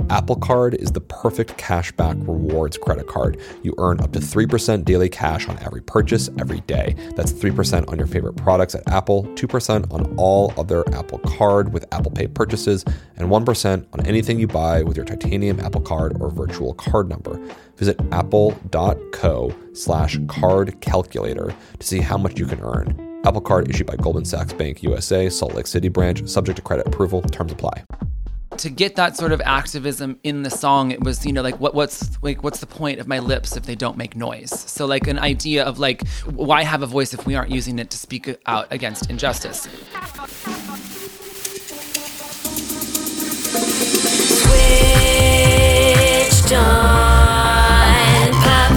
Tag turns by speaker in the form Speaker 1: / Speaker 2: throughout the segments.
Speaker 1: Apple Card is the perfect cashback rewards credit card. You earn up to 3% daily cash on every purchase every day. That's 3% on your favorite products at Apple, 2% on all other Apple Card with Apple Pay purchases, and 1% on anything you buy with your titanium Apple Card or virtual card number. Visit apple.co/card calculator to see how much you can earn. Apple Card issued by Goldman Sachs Bank USA, Salt Lake City branch, subject to credit approval. Terms apply.
Speaker 2: To get that sort of activism in the song, it was, what's the point of my lips if they don't make noise? So like an idea of like, why have a voice if we aren't using it to speak out against injustice?
Speaker 3: Switched on pop.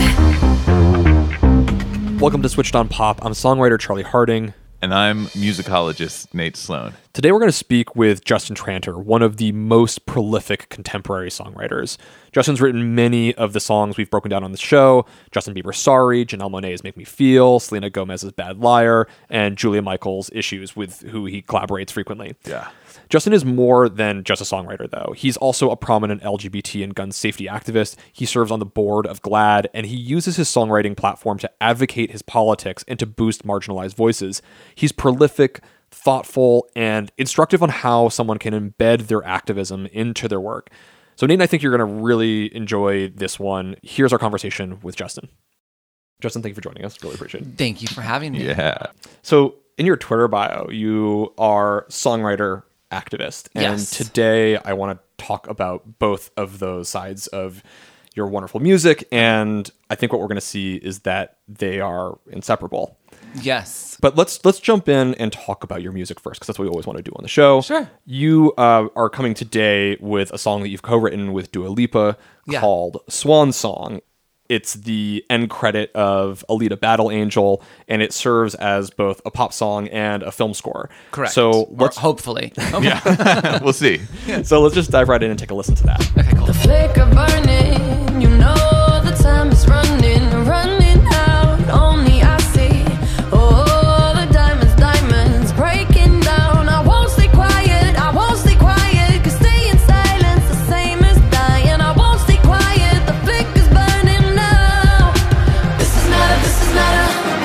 Speaker 1: Welcome to Switched on Pop. I'm songwriter Charlie Harding.
Speaker 4: And I'm musicologist Nate Sloan.
Speaker 1: Today we're going to speak with Justin Tranter, one of the most prolific contemporary songwriters. Justin's written many of the songs we've broken down on the show: Justin Bieber's Sorry, Janelle Monáe's Make Me Feel, Selena Gomez's Bad Liar, and Julia Michaels' Issues, with who he collaborates frequently.
Speaker 4: Yeah.
Speaker 1: Justin is more than just a songwriter, though. He's also a prominent LGBT and gun safety activist. He serves on the board of GLAAD, and he uses his songwriting platform to advocate his politics and to boost marginalized voices. He's prolific, thoughtful, and instructive on how someone can embed their activism into their work. So Nate and I think you're going to really enjoy this one. Here's our conversation with Justin. Justin, thank you for joining us. Really appreciate it.
Speaker 2: Thank you for having me.
Speaker 4: Yeah.
Speaker 1: So in your Twitter bio, you are songwriter, activist. And
Speaker 2: Yes.
Speaker 1: today I want to talk about both of those sides of your wonderful music. And I think what we're going to see is that they are inseparable.
Speaker 2: Yes.
Speaker 1: But let's jump in and talk about your music first, because that's what we always want to do on the show.
Speaker 2: Sure.
Speaker 1: You are coming today with a song that you've co-written with Dua Lipa called Swan Song. It's the end credit of Alita Battle Angel, and it serves as both a pop song and a film score.
Speaker 2: Correct.
Speaker 1: So
Speaker 2: Or hopefully.
Speaker 4: Yeah. We'll see.
Speaker 1: So let's just dive right in and take a listen to that.
Speaker 2: Okay, cool.
Speaker 3: The flicker burning, you know the time is running out. Only I see all the diamonds breaking down. I won't stay quiet, 'cause staying silent's the same as dying. I won't stay quiet, the flicker's burning now. This is not a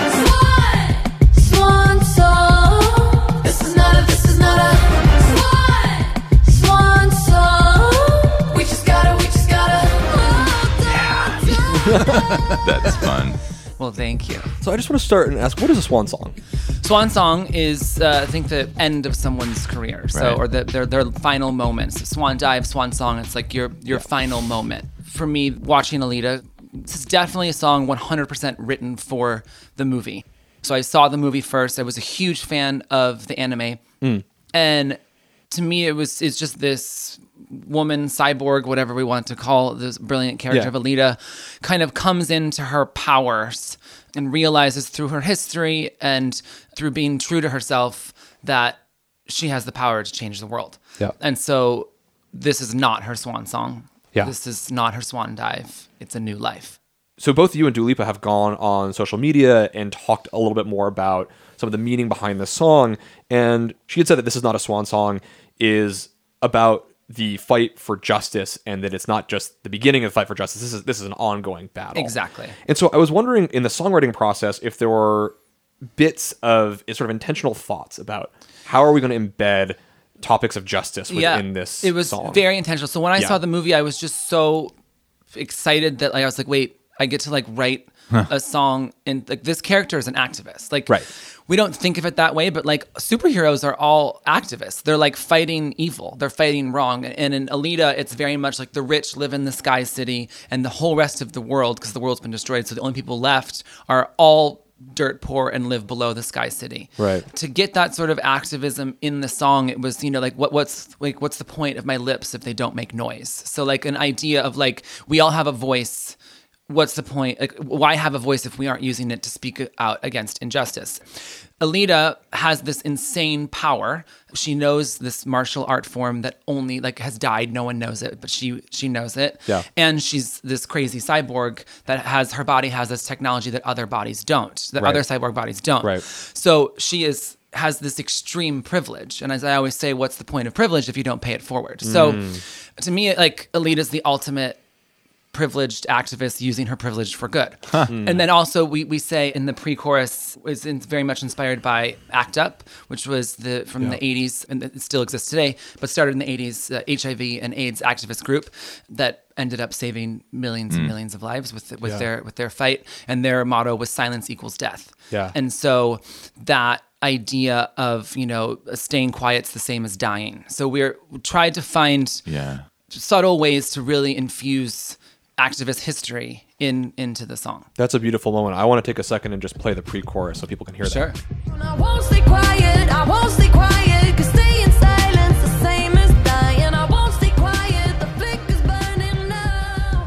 Speaker 3: swan song. This is not a swan song. We just gotta
Speaker 4: That's fun.
Speaker 2: Well, thank you.
Speaker 1: So I just want to start and ask, what is a swan song?
Speaker 2: Swan song is, I think, the end of someone's career. So,
Speaker 4: Right.
Speaker 2: or their final moments. Swan dive, swan song. It's like your final moment. For me, watching Alita, this is definitely a song 100% written for the movie. So I saw the movie first. I was a huge fan of the anime, and to me, it's just this woman, cyborg, whatever we want to call this brilliant character of Alita, kind of comes into her powers and realizes through her history and through being true to herself that she has the power to change the world.
Speaker 1: Yeah.
Speaker 2: And so this is not her swan song.
Speaker 1: Yeah.
Speaker 2: This is not her swan dive. It's a new life.
Speaker 1: So both you and Dua Lipa have gone on social media and talked a little bit more about some of the meaning behind the song. And she had said that This Is Not a Swan Song is about the fight for justice, and that it's not just the beginning of the fight for justice. This is an ongoing battle.
Speaker 2: Exactly.
Speaker 1: And so I was wondering, in the songwriting process, if there were bits of sort of intentional thoughts about how are we going to embed topics of justice within this song.
Speaker 2: It was very intentional. So when I saw the movie, I was just so excited that I was like, wait, I get to write a song, and this character is an activist.
Speaker 1: Right.
Speaker 2: We don't think of it that way, but superheroes are all activists. They're fighting evil. They're fighting wrong. And in Alita, it's very much like the rich live in the Sky City and the whole rest of the world, because the world's been destroyed. So the only people left are all dirt poor and live below the Sky City.
Speaker 1: Right.
Speaker 2: To get that sort of activism in the song, it was, what's the point of my lips if they don't make noise? So an idea of we all have a voice. What's the point? Why have a voice if we aren't using it to speak out against injustice? Alita has this insane power. She knows this martial art form that only has died. No one knows it, but she knows it.
Speaker 1: Yeah.
Speaker 2: And she's this crazy cyborg that her body has this technology that other bodies don't, that
Speaker 1: Right.
Speaker 2: other cyborg bodies don't.
Speaker 1: Right.
Speaker 2: So she is has this extreme privilege. And as I always say, what's the point of privilege if you don't pay it forward? So to me, like, Alita's the ultimate privileged activist using her privilege for good. And then also we say in the pre-chorus is very much inspired by ACT UP, which was from the 80s, and it still exists today, but started in the 80s, HIV and AIDS activist group that ended up saving millions and millions of lives with their fight. And their motto was silence equals death.
Speaker 1: Yeah.
Speaker 2: And so that idea of, staying quiet's the same as dying. So we tried to find subtle ways to really infuse activist history into the song.
Speaker 1: That's a beautiful moment. I want to take a second and just play the pre-chorus so people can hear
Speaker 2: Sure.
Speaker 1: that.
Speaker 3: I won't stay quiet, I won't stay quiet, 'cause stay in silence the same as dying. I won't stay quiet, the flicker's burning now.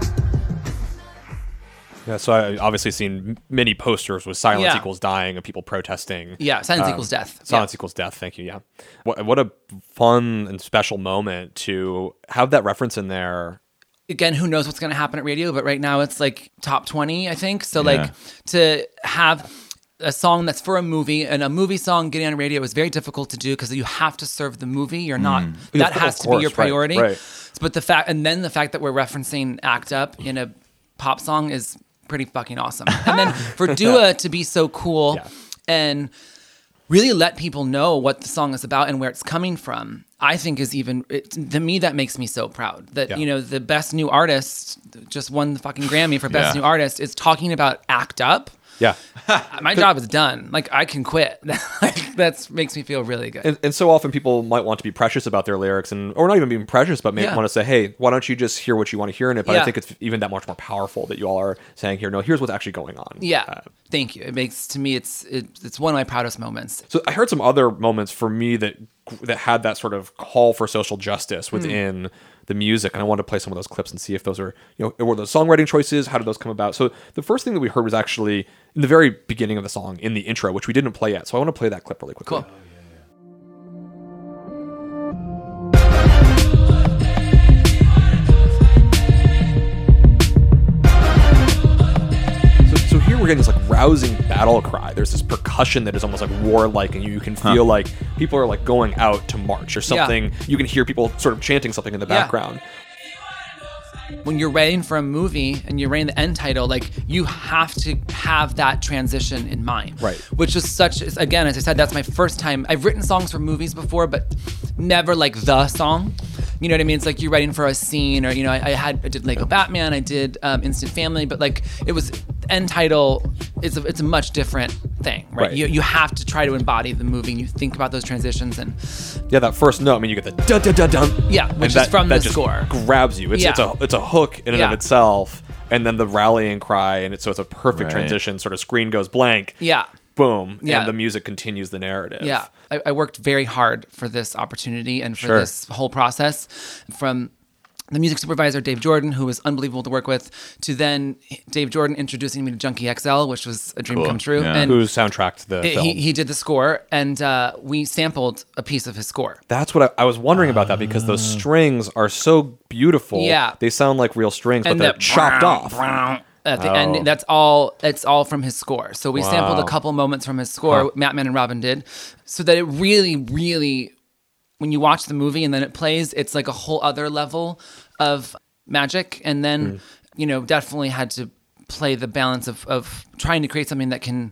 Speaker 1: Yeah, so I obviously seen many posters with silence
Speaker 2: Yeah.
Speaker 1: equals dying and people protesting.
Speaker 2: Yeah, silence equals death.
Speaker 1: Silence equals death. Thank you. Yeah. What a fun and special moment to have that reference in there.
Speaker 2: Again, who knows what's going to happen at radio, but right now it's like top 20, I think. So like to have a song that's for a movie, and a movie song getting on radio is very difficult to do because you have to serve the movie. You're not, that
Speaker 1: Of
Speaker 2: has to be your
Speaker 1: course,
Speaker 2: priority.
Speaker 1: right.
Speaker 2: But the fact that we're referencing ACT UP in a pop song is pretty fucking awesome. And then for Dua to be so cool and really let people know what the song is about and where it's coming from, I think is to me, that makes me so proud that, the best new artist just won the fucking Grammy for best new artist is talking about ACT UP.
Speaker 1: Yeah.
Speaker 2: My job is done. Like, I can quit. Like, that makes me feel really good.
Speaker 1: And so often people might want to be precious about their lyrics or not even being precious, but maybe want to say, hey, why don't you just hear what you want to hear in it? But I think it's even that much more powerful that you all are saying here, no, here's what's actually going on.
Speaker 2: Yeah. Thank you. It makes, to me, it's one of my proudest moments.
Speaker 1: So I heard some other moments for me that had that sort of call for social justice within the music, and I wanted to play some of those clips and see if those are, were those songwriting choices, how did those come about? So the first thing that we heard was actually in the very beginning of the song, in the intro, which we didn't play yet. So I want to play that clip really quickly.
Speaker 2: Cool.
Speaker 1: So here we're getting this like rousing battle cry. There's this percussion that is almost like warlike, and you can feel like people are like going out to march or something. You can hear people sort of chanting something in the background.
Speaker 2: When you're writing for a movie and you're writing the end title, like, you have to have that transition in mind. Right. Which is again, as I said, that's my first time. I've written songs for movies before, but never like the song. You know what I mean? It's like you're writing for a scene, or, I did Lego Batman, I did Instant Family, but like, it was end title. It's a much different thing, right? You have to try to embody the movie, and you think about those transitions and
Speaker 1: that first note. I mean, you get the dun dun dun dun.
Speaker 2: Yeah, which is from the score.
Speaker 1: Grabs you. It's a hook in and of itself, and then the rallying cry, and it's a perfect transition. Sort of screen goes blank.
Speaker 2: Yeah.
Speaker 1: Boom. Yeah. And the music continues the narrative.
Speaker 2: Yeah. I worked very hard for this opportunity and for this whole process, from the music supervisor, Dave Jordan, who was unbelievable to work with, to then Dave Jordan introducing me to Junkie XL, which was a dream come true.
Speaker 1: Yeah. And who soundtracked the film.
Speaker 2: He did the score, and we sampled a piece of his score.
Speaker 1: That's what I was wondering about that, because those strings are so beautiful.
Speaker 2: Yeah.
Speaker 1: They sound like real strings, but they're chopped off.
Speaker 2: At the end, it's all from his score. So we sampled a couple moments from his score, Mattman and Robin did, so that it really, really, when you watch the movie and then it plays, it's like a whole other level of magic. And then, definitely had to play the balance of trying to create something that can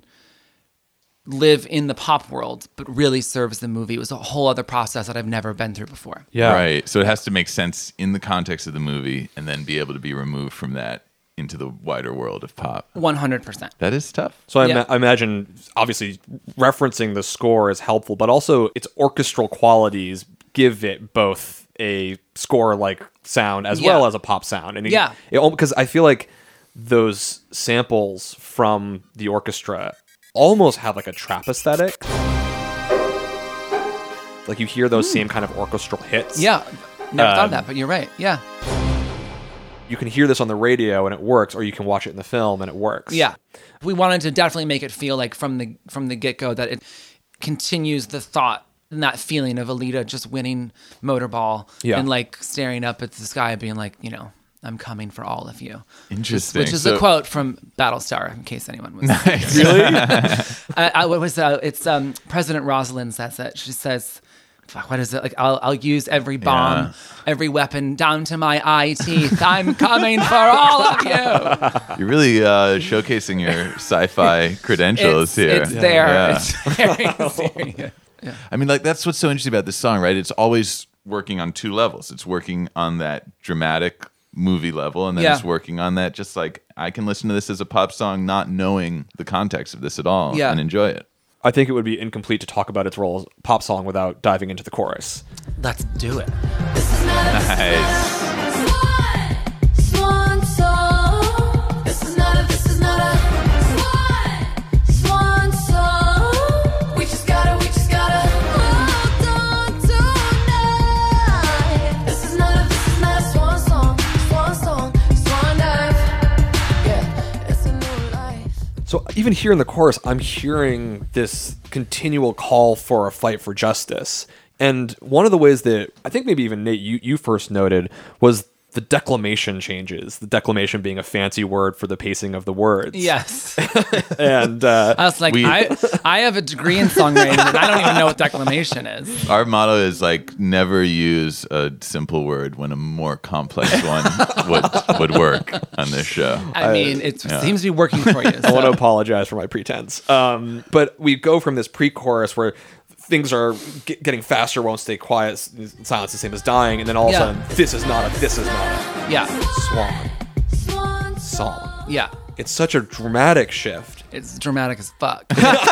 Speaker 2: live in the pop world, but really serves the movie. It was a whole other process that I've never been through before.
Speaker 1: Yeah.
Speaker 4: Right. So it has to make sense in the context of the movie and then be able to be removed from that into the wider world of pop.
Speaker 2: 100%.
Speaker 4: That is tough.
Speaker 1: So I imagine, obviously, referencing the score is helpful, but also its orchestral qualities give it both a score-like sound as well as a pop sound. And because I feel like those samples from the orchestra almost have like a trap aesthetic. Like, you hear those same kind of orchestral hits.
Speaker 2: Yeah. Never thought of that, but you're right. Yeah.
Speaker 1: You can hear this on the radio and it works, or you can watch it in the film and it works.
Speaker 2: Yeah. We wanted to definitely make it feel like from the get-go that it continues the thought and that feeling of Alita just winning Motorball and like staring up at the sky being like, I'm coming for all of you.
Speaker 4: Interesting.
Speaker 2: Which is
Speaker 4: So-
Speaker 2: a quote from Battlestar, in case anyone was.
Speaker 1: Really?
Speaker 2: It's President Rosalind says it. She says, "Fuck, what is it? Like, I'll use every bomb,
Speaker 4: Yeah.
Speaker 2: every weapon down to my eye teeth. I'm coming for all of you."
Speaker 4: You're really showcasing your sci-fi credentials here.
Speaker 2: It's there.
Speaker 4: Yeah.
Speaker 2: It's very serious.
Speaker 4: I mean, like, that's what's so interesting about this song, right? It's always working on two levels. It's working on that dramatic movie level, and then
Speaker 2: Yeah.
Speaker 4: it's working on that just like, I can listen to this as a pop song not knowing the context of this at all
Speaker 2: Yeah.
Speaker 4: and enjoy it.
Speaker 1: I think it would be incomplete to talk about its role as a pop song without diving into the chorus.
Speaker 2: Let's do it.
Speaker 4: Nice.
Speaker 3: Swan song. This is not a swan song. We just gotta hold on tonight. This is not a swan song. Swan dive. Yeah, it's a new life.
Speaker 1: So even here in the chorus, I'm hearing this continual call for a fight for justice. And one of the ways that I think maybe even Nate, you first noted was the declamation changes. The declamation being a fancy word for the pacing of the words.
Speaker 2: Yes.
Speaker 1: And
Speaker 2: I was like,
Speaker 4: We-
Speaker 2: I have a degree in songwriting, and I don't even know what declamation is.
Speaker 4: Our motto is like, never use a simple word when a more complex one would work on this show.
Speaker 2: I mean, it seems to be working for you.
Speaker 1: I want to
Speaker 2: so.
Speaker 1: apologize for my pretense. But we go from this pre-chorus where things are getting faster, won't stay quiet, silence the same as dying, and then all of a
Speaker 2: Yeah.
Speaker 1: sudden, this is not a
Speaker 2: Yeah.
Speaker 1: swan song.
Speaker 2: Yeah.
Speaker 1: It's such a dramatic shift.
Speaker 2: It's dramatic as fuck.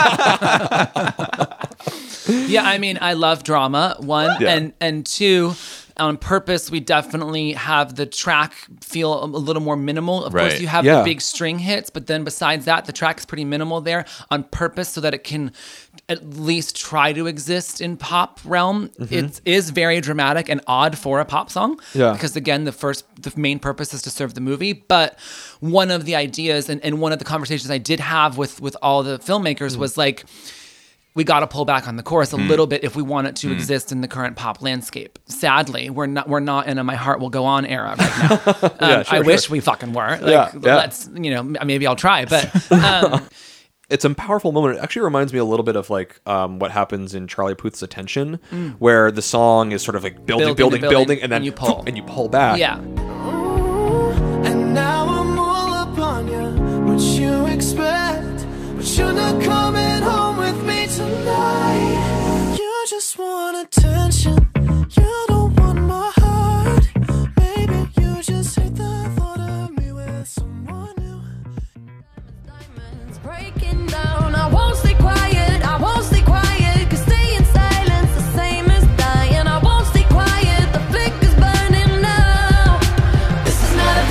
Speaker 2: Yeah, I mean, I love drama, one.
Speaker 1: Yeah.
Speaker 2: And two, on purpose, we definitely have the track feel a little more minimal. Of
Speaker 4: Right.
Speaker 2: course, you have
Speaker 1: Yeah.
Speaker 2: the big string hits, but then besides that, the track's pretty minimal there on purpose so that it can at least try to exist in pop realm. It is very dramatic and odd for a pop song.
Speaker 1: Yeah.
Speaker 2: Because again, the main purpose is to serve the movie. But one of the ideas and one of the conversations I did have with all the filmmakers was like, we got to pull back on the chorus a little bit if we want it to exist in the current pop landscape. Sadly, we're not in a "My Heart Will Go On" era right now.
Speaker 1: Yeah, sure,
Speaker 2: I wish we fucking were.
Speaker 1: Yeah, yeah.
Speaker 2: Let's, maybe I'll try. But
Speaker 1: It's a powerful moment. It actually reminds me a little bit of like what happens in Charlie Puth's Attention, where the song is sort of like building, and then
Speaker 2: you pull.
Speaker 1: and you pull back.
Speaker 2: yeah,
Speaker 5: And now I'm all up on you. What you expect? But you're not coming home with me tonight. You just want attention. You don't want my heart. Maybe you just hate the thought of me with someone new.
Speaker 3: Diamonds breaking down. I won't stay quiet. I won't stay quiet. 'Cause staying in silence the same as dying. I won't stay quiet. The flicker's burning now. This is not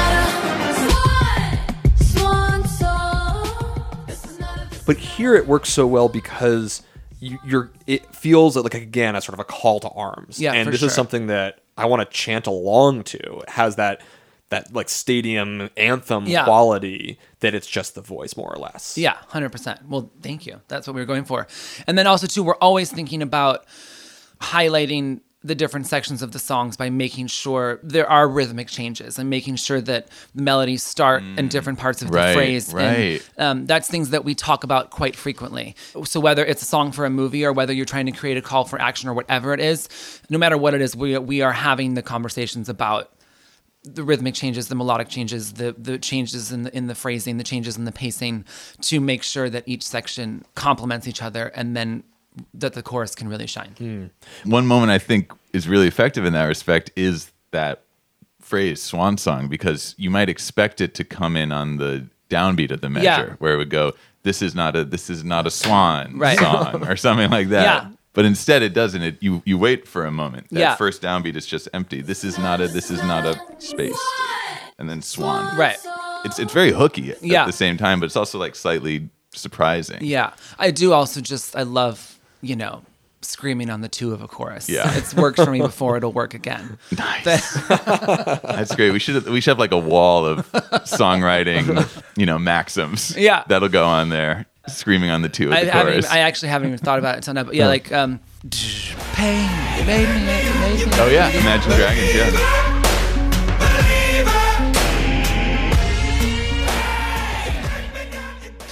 Speaker 3: a swan song. This is not a
Speaker 1: But here it works so well because it feels like again a sort of a call to arms.
Speaker 2: Yeah,
Speaker 1: and
Speaker 2: for
Speaker 1: this
Speaker 2: sure.
Speaker 1: is something that I want to chant along to. It has that like stadium anthem
Speaker 2: Yeah.
Speaker 1: quality that it's just the voice more or less.
Speaker 2: yeah, 100%. Well, thank you. That's what we were going for. And then also too, we're always thinking about highlighting the different sections of the songs by making sure there are rhythmic changes and making sure that the melodies start in different parts of the
Speaker 4: Right,
Speaker 2: phrase.
Speaker 4: right.
Speaker 2: And that's things that we talk about quite frequently. So whether it's a song for a movie or whether you're trying to create a call for action or whatever it is, no matter what it is, we are having the conversations about the rhythmic changes, the melodic changes, the changes in the phrasing, the changes in the pacing, to make sure that each section complements each other, and then that the chorus can really shine.
Speaker 4: One moment I think is really effective in that respect is that phrase "swan song," because you might expect it to come in on the downbeat of the measure,
Speaker 2: Yeah.
Speaker 4: where it would go, "This is not a swan
Speaker 2: Right.
Speaker 4: song" or something like that.
Speaker 2: Yeah.
Speaker 4: But instead, it doesn't. You wait for a moment. That
Speaker 2: Yeah.
Speaker 4: first downbeat is just empty. This is not a space, and then swan.
Speaker 2: Right.
Speaker 4: It's very hooky
Speaker 2: Yeah.
Speaker 4: at the same time, but it's also like slightly surprising.
Speaker 2: Yeah. I do also I love, screaming on the two of a chorus.
Speaker 4: Yeah.
Speaker 2: It's worked for me before, it'll work again.
Speaker 4: Nice. That's great. We should have like a wall of songwriting, maxims.
Speaker 2: Yeah.
Speaker 4: That'll go on there, screaming on the two of the chorus.
Speaker 2: I actually haven't even thought about it until now, but yeah, like, pain, you made me.
Speaker 4: Oh yeah, Imagine Dragons. Yeah.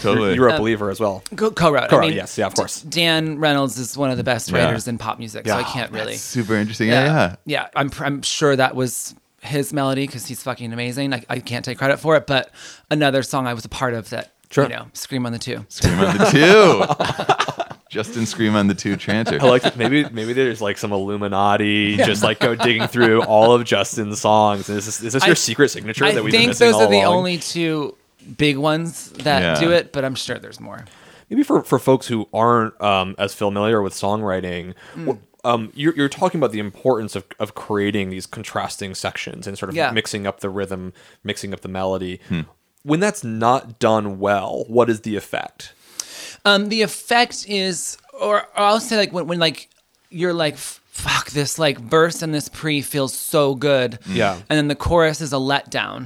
Speaker 4: Totally.
Speaker 1: You were a believer as well.
Speaker 2: Co-wrote.
Speaker 1: Co-wrote, yes, yeah, of course.
Speaker 2: Dan Reynolds is one of the best
Speaker 4: Yeah.
Speaker 2: writers in pop music, so
Speaker 1: Yeah.
Speaker 2: I can't really.
Speaker 4: Super interesting. Yeah.
Speaker 2: Yeah, I'm sure that was his melody because he's fucking amazing. I can't take credit for it, but another song I was a part of that,
Speaker 1: Sure.
Speaker 2: you know, Scream on the 2.
Speaker 4: Scream on the 2. Justin Scream on the 2 chanter.
Speaker 1: I like that. Maybe there's like some Illuminati just like go digging through all of Justin's songs. And is this your secret signature that
Speaker 2: I
Speaker 1: we've been
Speaker 2: think
Speaker 1: missing
Speaker 2: those
Speaker 1: all
Speaker 2: are the
Speaker 1: along?
Speaker 2: only 2 big ones that
Speaker 4: Yeah.
Speaker 2: do it, but I'm sure there's more.
Speaker 1: Maybe for folks who aren't as familiar with songwriting, you're talking about the importance of creating these contrasting sections and sort of
Speaker 2: Yeah.
Speaker 1: mixing up the rhythm, mixing up the melody. When that's not done well, what is the effect?
Speaker 2: The effect is, or I'll say like when like you're like, fuck, this like verse and this pre feels so good.
Speaker 1: Yeah.
Speaker 2: And then the chorus is a letdown.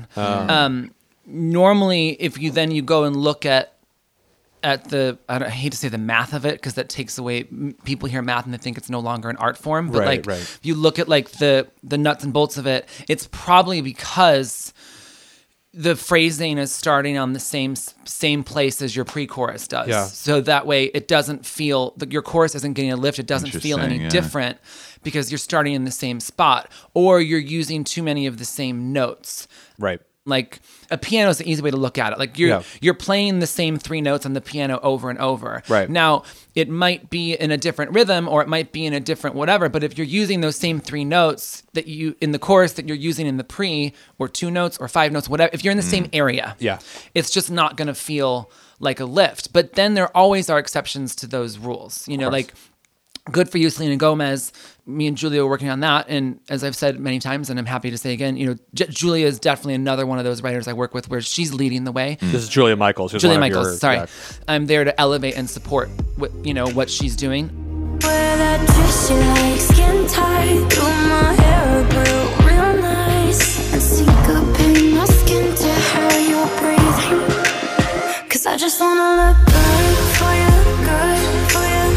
Speaker 2: Normally, if you go and look at the, I hate to say the math of it because that takes away, people hear math and they think it's no longer an art form. But
Speaker 1: Right,
Speaker 2: like,
Speaker 1: right.
Speaker 2: if you look at like the nuts and bolts of it, it's probably because the phrasing is starting on the same place as your pre-chorus does.
Speaker 1: Yeah.
Speaker 2: So that way it doesn't feel, your chorus isn't getting a lift. It doesn't feel any
Speaker 4: Interesting, yeah.
Speaker 2: different because you're starting in the same spot or you're using too many of the same notes.
Speaker 1: Right.
Speaker 2: Like a piano is an easy way to look at it. Like you're playing the same 3 notes on the piano over and over.
Speaker 1: Right.
Speaker 2: Now it might be in a different rhythm or it might be in a different whatever. But if you're using those same 3 notes that you in the chorus that you're using in the pre or 2 notes or 5 notes, whatever, if you're in the same area,
Speaker 1: Yeah.
Speaker 2: it's just not going to feel like a lift. But then there always are exceptions to those rules. You know, like Good For You, Selena Gomez. Me and Julia were working on that, and as I've said many times, and I'm happy to say again, you know, Julia is definitely another one of those writers I work with where she's leading the way.
Speaker 1: This is Julia Michaels. Who's
Speaker 2: Julia
Speaker 1: one of
Speaker 2: Michaels,
Speaker 1: your-
Speaker 2: sorry,
Speaker 1: yeah.
Speaker 2: I'm there to elevate and support what she's doing.
Speaker 3: Wear that dress you like, skin tight. Do my hair real, real nice. And syncopate my skin to how you're breathing. Cause I just wanna look good for you, good for you.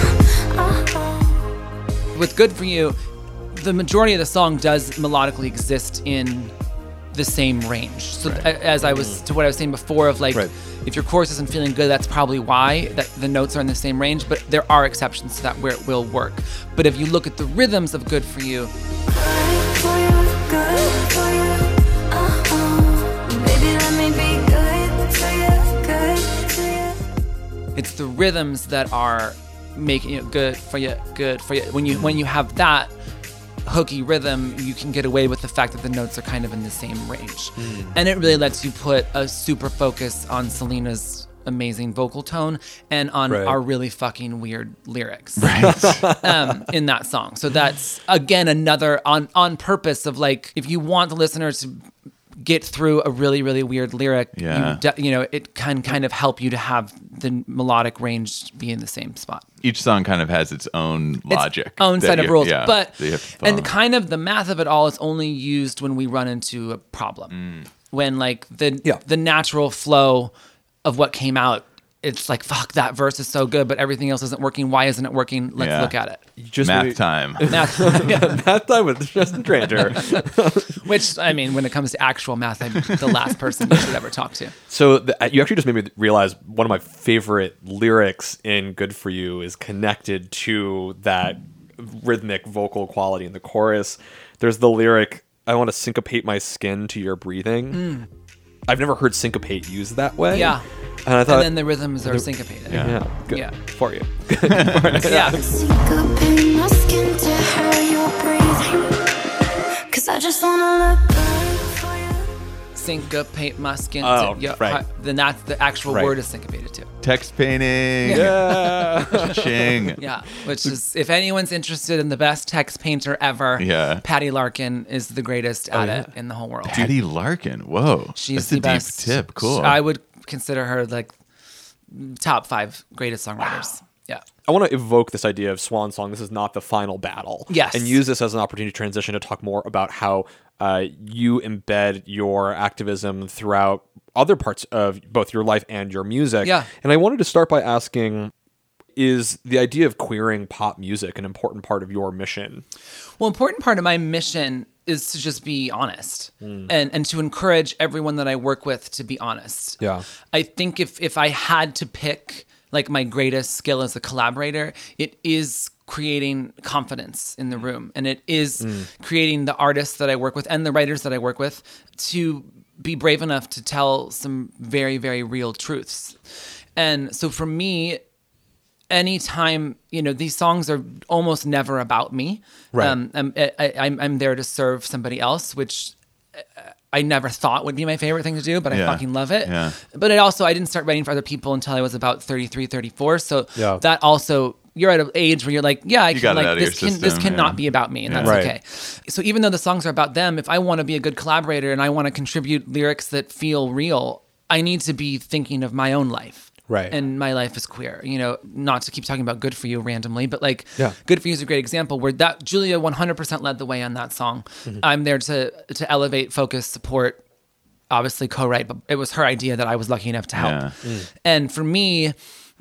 Speaker 2: With Good For You, the majority of the song does melodically exist in the same range. So as I was to what I was saying before of like,
Speaker 1: Right.
Speaker 2: if your chorus isn't feeling good, that's probably why that the notes are in the same range, but there are exceptions to that where it will work. But if you look at the rhythms of Good For You,
Speaker 3: Good for you, good for you. Baby, let me be good for you, good for you.
Speaker 2: it's the rhythms that are making it good for you, good for you. When you have that hooky rhythm, you can get away with the fact that the notes are kind of in the same range. And it really lets you put a super focus on Selena's amazing vocal tone and on
Speaker 1: Right.
Speaker 2: our really fucking weird lyrics
Speaker 4: Right.
Speaker 2: in that song. So that's again another on purpose of like, if you want the listener to get through a really, really weird lyric,
Speaker 4: Yeah.
Speaker 2: it can kind of help you to have the melodic range be in the same spot.
Speaker 4: Each song kind of has its own logic.
Speaker 2: Its own
Speaker 4: that
Speaker 2: set of
Speaker 4: you-
Speaker 2: rules.
Speaker 4: yeah,
Speaker 2: But
Speaker 4: that you have to
Speaker 2: and
Speaker 4: follow.
Speaker 2: kind of the math of it all is only used when we run into a problem. When like the natural flow of what came out, it's like, fuck, that verse is so good, but everything else isn't working. Why isn't it working? Let's
Speaker 4: Yeah.
Speaker 2: look at it.
Speaker 1: You just
Speaker 4: Math
Speaker 1: maybe-
Speaker 4: time.
Speaker 2: Math,
Speaker 1: Math time with Justin Tranter.
Speaker 2: which I mean, when it comes to actual math, I'm the last person you should ever talk to.
Speaker 1: So you actually just made me realize one of my favorite lyrics in Good For You is connected to that rhythmic vocal quality in the chorus. There's the lyric, I want to syncopate my skin to your breathing. I've never heard syncopate used that way.
Speaker 2: Yeah.
Speaker 1: And I thought,
Speaker 2: And then the rhythms are syncopated.
Speaker 1: yeah, good
Speaker 2: Yeah.
Speaker 1: for you.
Speaker 2: Yeah.
Speaker 3: Syncopate my skin to how you're breathing. Cause I just wanna look good for you.
Speaker 2: Syncopate my skin.
Speaker 1: Oh,
Speaker 2: yeah,
Speaker 1: right.
Speaker 2: Then that's the actual
Speaker 1: Right.
Speaker 2: word is syncopated too.
Speaker 4: Text painting.
Speaker 1: Yeah.
Speaker 4: Ching.
Speaker 2: Yeah, which is, if anyone's interested in the best text painter ever,
Speaker 4: Yeah.
Speaker 2: Patty Larkin is the greatest at it in the whole world.
Speaker 4: Patty Larkin. Whoa.
Speaker 2: She's
Speaker 4: That's a
Speaker 2: the best.
Speaker 4: deep tip. Cool.
Speaker 2: I would consider her like top 5 greatest songwriters. Yeah.
Speaker 1: I want to evoke this idea of Swan Song. This is not the final battle.
Speaker 2: Yes.
Speaker 1: And use this as an opportunity to transition to talk more about how you embed your activism throughout other parts of both your life and your music.
Speaker 2: Yeah.
Speaker 1: And I wanted to start by asking, is the idea of queering pop music an important part of your mission?
Speaker 2: Well, important part of my mission is to just be honest and to encourage everyone that I work with to be honest.
Speaker 1: Yeah.
Speaker 2: I think if I had to pick like my greatest skill as a collaborator, it is creating confidence in the room, and it is creating the artists that I work with and the writers that I work with to be brave enough to tell some very, very real truths. And so for me, anytime, these songs are almost never about me.
Speaker 1: Right.
Speaker 2: I'm there to serve somebody else, which I never thought would be my favorite thing to do, but I fucking love it.
Speaker 4: Yeah.
Speaker 2: But I didn't start writing for other people until I was about 33, 34. So
Speaker 1: Yeah.
Speaker 2: that also, you're at an age where you're like, yeah, I
Speaker 4: got
Speaker 2: can
Speaker 4: it out
Speaker 2: like
Speaker 4: of your
Speaker 2: this
Speaker 4: system,
Speaker 2: cannot
Speaker 4: yeah.
Speaker 2: be about me, and that's
Speaker 1: Right.
Speaker 2: okay. So even though the songs are about them, if I want to be a good collaborator and I want to contribute lyrics that feel real, I need to be thinking of my own life.
Speaker 1: Right.
Speaker 2: And my life is queer. Not to keep talking about Good For You randomly, but like
Speaker 1: Yeah.
Speaker 2: Good For You is a great example where that Julia 100% led the way on that song. I'm there to elevate, focus, support, obviously co-write, but it was her idea that I was lucky enough to help.
Speaker 4: Yeah.
Speaker 2: And for me,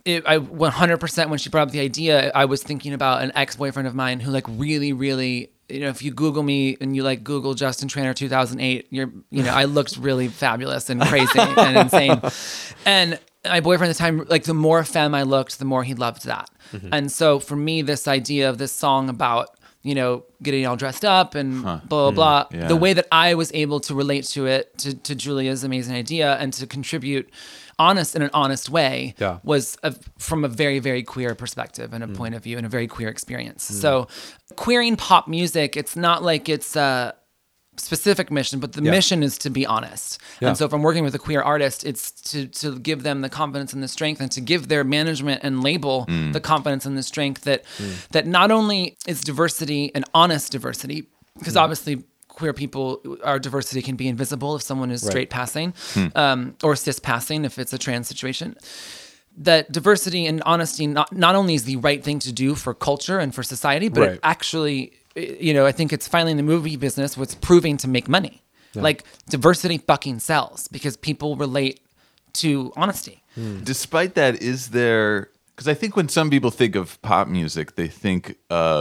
Speaker 2: I 100% when she brought up the idea, I was thinking about an ex-boyfriend of mine who like really, really, if you Google me and you like Google Justin Tranter 2008, I looked really fabulous and crazy and insane. And my boyfriend at the time, like the more femme I looked, the more he loved that. And so for me, this idea of this song about, getting all dressed up and blah, blah, blah,
Speaker 4: Yeah.
Speaker 2: the way that I was able to relate to it, to Julia's amazing idea and to contribute in an honest way was from a very, very queer perspective and a point of view and a very queer experience. So queering pop music, it's not like it's a specific mission, but the mission is to be honest.
Speaker 1: Yeah.
Speaker 2: And so if I'm working with a queer artist, it's to give them the confidence and the strength and to give their management and label the confidence and the strength that not only is diversity and honest diversity, because obviously queer people, our diversity can be invisible if someone is straight passing or cis passing if it's a trans situation. That diversity and honesty not only is the right thing to do for culture and for society, but it actually, I think it's finally in the movie business what's proving to make money. Like diversity fucking sells because people relate to honesty.
Speaker 4: Despite that, is there, because I think when some people think of pop music, they think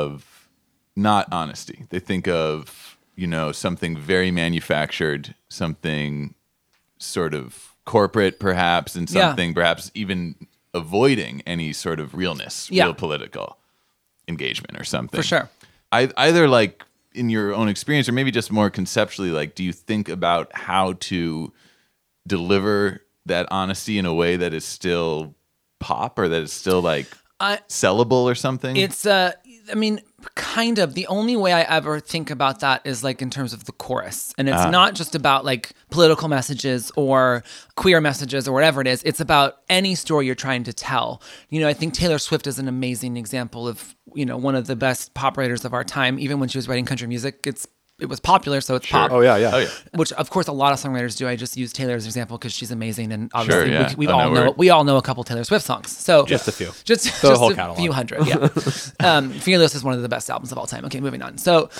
Speaker 4: of not honesty. They think of, something very manufactured, something sort of corporate perhaps, and something perhaps even avoiding any sort of realness, real political engagement or something.
Speaker 2: For sure.
Speaker 4: Either like in your own experience or maybe just more conceptually, like, do you think about how to deliver that honesty in a way that is still pop or that is still like sellable or something?
Speaker 2: It's, kind of. The only way I ever think about that is like in terms of the chorus. And it's not just about like political messages or queer messages or whatever it is. It's about any story you're trying to tell. I think Taylor Swift is an amazing example of, one of the best pop writers of our time. Even when she was writing country music, it was popular, so it's pop.
Speaker 1: Oh yeah.
Speaker 2: Which of course a lot of songwriters do. I just use Taylor as an example because she's amazing, and obviously
Speaker 4: Sure, yeah.
Speaker 2: we all know a couple Taylor Swift songs. So
Speaker 1: Just a few.
Speaker 2: just
Speaker 1: whole
Speaker 2: a
Speaker 1: catalog.
Speaker 2: few hundred. Yeah. Fearless is one of the best albums of all time. Okay, moving on. So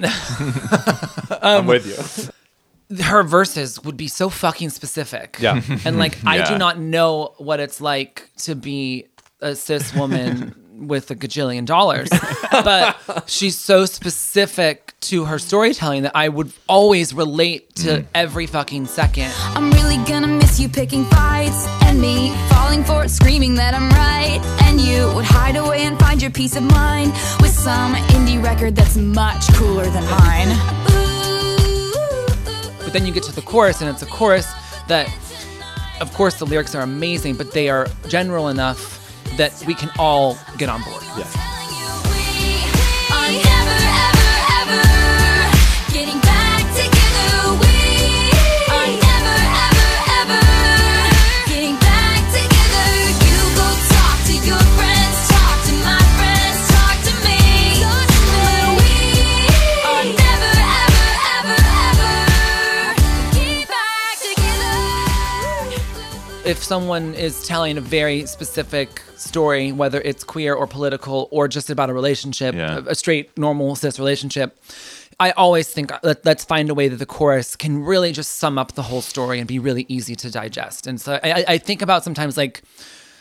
Speaker 1: I'm with you.
Speaker 2: her verses would be so fucking specific.
Speaker 1: Yeah.
Speaker 2: And like I
Speaker 4: Yeah.
Speaker 2: do not know what it's like to be a cis woman with $1 gajillion, but she's so specific to her storytelling that I would always relate to every fucking second.
Speaker 3: I'm really gonna miss you picking fights and me falling for it, screaming that I'm right. And you would hide away and find your peace of mind with some indie record that's much cooler than mine.
Speaker 2: But then you get to the chorus, and it's a chorus that, of course, the lyrics are amazing, but they are general enough that we can all get on board.
Speaker 1: Yeah.
Speaker 3: I'm never, ever, ever getting back together. I'm never, ever, ever getting back together. You go talk to your friends, talk to my friends, talk to me. But we are never, ever, ever, ever get back together.
Speaker 2: If someone is telling a very specific story, whether it's queer or political or just about a relationship, a straight, normal, cis relationship, I always think let's find a way that the chorus can really just sum up the whole story and be really easy to digest. And so I think about sometimes like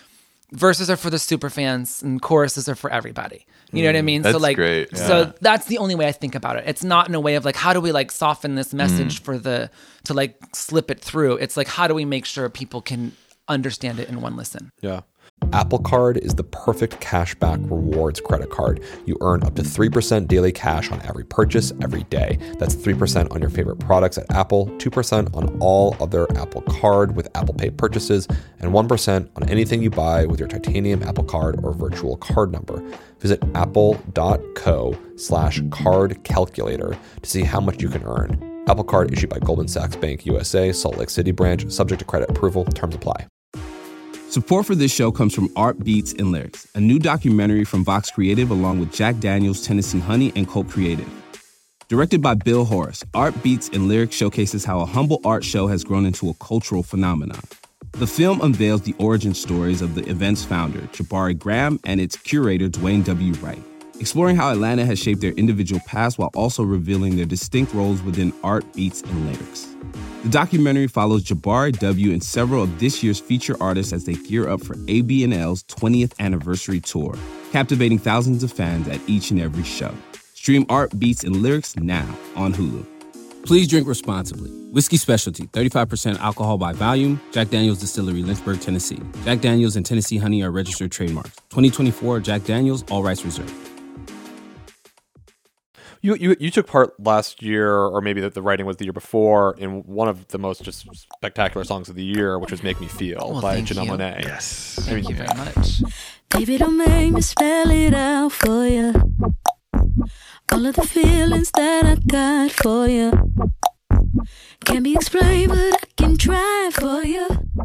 Speaker 2: verses are for the super fans and choruses are for everybody. You know what I mean?
Speaker 4: That's
Speaker 2: so like,
Speaker 4: great. Yeah.
Speaker 2: So that's the only way I think about it. It's not in a way of like, how do we like soften this message to like slip it through? It's like, how do we make sure people can understand it in one listen?
Speaker 1: Yeah. Apple Card is the perfect cashback rewards credit card. You earn up to 3% daily cash on every purchase every day. That's 3% on your favorite products at Apple, 2% on all other Apple Card with Apple Pay purchases, and 1% on anything you buy with your titanium Apple Card or virtual card number. Visit apple.co/card calculator to see how much you can earn. Apple Card issued by Goldman Sachs Bank USA, Salt Lake City branch, subject to credit approval. Terms apply.
Speaker 6: Support for this show comes from Art Beats and Lyrics, a new documentary from Vox Creative along with Jack Daniels, Tennessee Honey, and Colt Creative. Directed by Bill Horace, Art Beats and Lyrics showcases how a humble art show has grown into a cultural phenomenon. The film unveils the origin stories of the event's founder, Jabari Graham, and its curator, Dwayne W. Wright, exploring how Atlanta has shaped their individual paths while also revealing their distinct roles within Art Beats and Lyrics. The documentary follows Jabari W. and several of this year's feature artists as they gear up for AB&L's 20th anniversary tour, captivating thousands of fans at each and every show. Stream Art Beats and Lyrics now on Hulu. Please drink responsibly. Whiskey Specialty, 35% alcohol by volume. Jack Daniel's Distillery, Lynchburg, Tennessee. Jack Daniel's and Tennessee Honey are registered trademarks. 2024 Jack Daniel's, all rights reserved.
Speaker 1: You took part last year, or maybe the writing was the year before, in one of the most just spectacular songs of the year, which was "Make Me Feel" by
Speaker 2: thank
Speaker 1: Janelle
Speaker 2: you.
Speaker 1: Monáe.
Speaker 4: Yes.
Speaker 2: Thank you very much.
Speaker 3: Baby, don't make me spell it out for you. All of the feelings that I got for you can't be explained, but I can try for you.